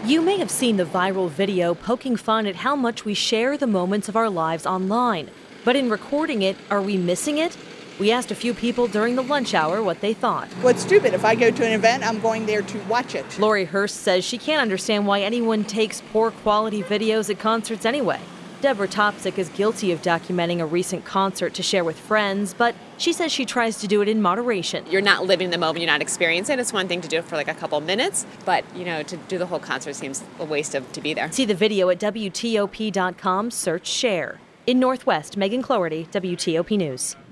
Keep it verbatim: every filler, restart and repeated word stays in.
You may have seen the viral video poking fun at how much we share the moments of our lives online. But in recording it, are we missing it? We asked a few people during the lunch hour what they thought. Well, it's stupid. If I go to an event, I'm going there to watch it. Lori Hurst says she can't understand why anyone takes poor quality videos at concerts anyway. Deborah Topsick is guilty of documenting a recent concert to share with friends, but she says she tries to do it in moderation. You're not living the moment, you're not experiencing it. It's one thing to do it for like a couple minutes, but you know, to do the whole concert seems a waste of to be there. See the video at W T O P dot com, search share. In Northwest, Megan Cloherty, W T O P News.